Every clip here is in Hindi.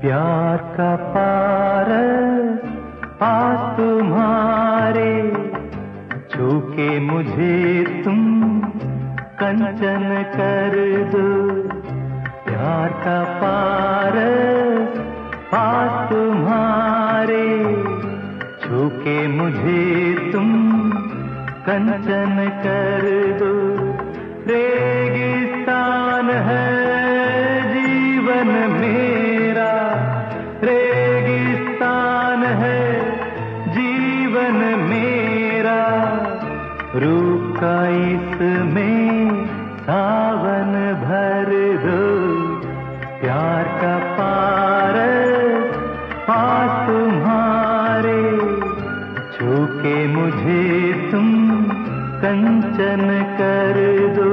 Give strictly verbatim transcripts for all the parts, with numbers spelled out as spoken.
प्यार का पारस पास तुम्हारे, छू के मुझे तुम कंचन कर दो। प्यार का पारस पास तुम्हारे, छू के मुझे तुम कंचन कर दो। रेगिस्तान है जीवन मेरा, रेगिस्तान है जीवन मेरा, रूप का इसमें सावन भर दो। प्यार का पारस पास तुम्हारे, छू के मुझे तुम कंचन कर दो।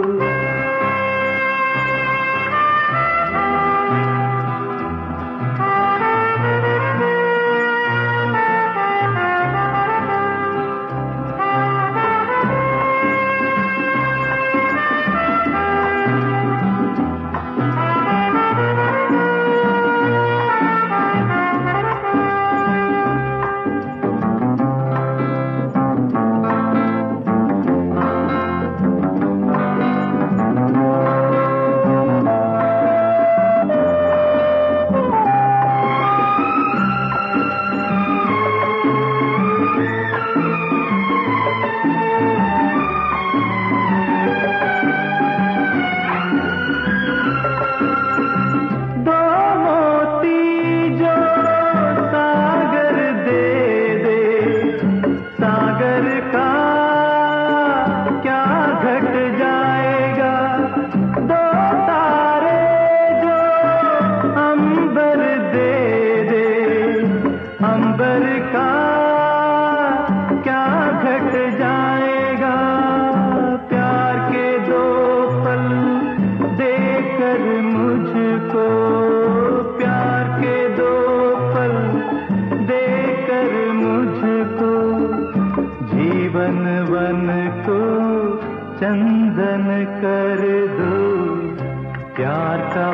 अंबर का क्या घट जाएगा, प्यार के दो पल देकर मुझको, प्यार के दो पल देकर मुझको, जीवन वन को चंदन कर दो। प्यार का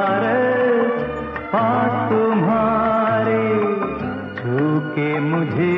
पारस पास तुम्हारे, छू के मुझे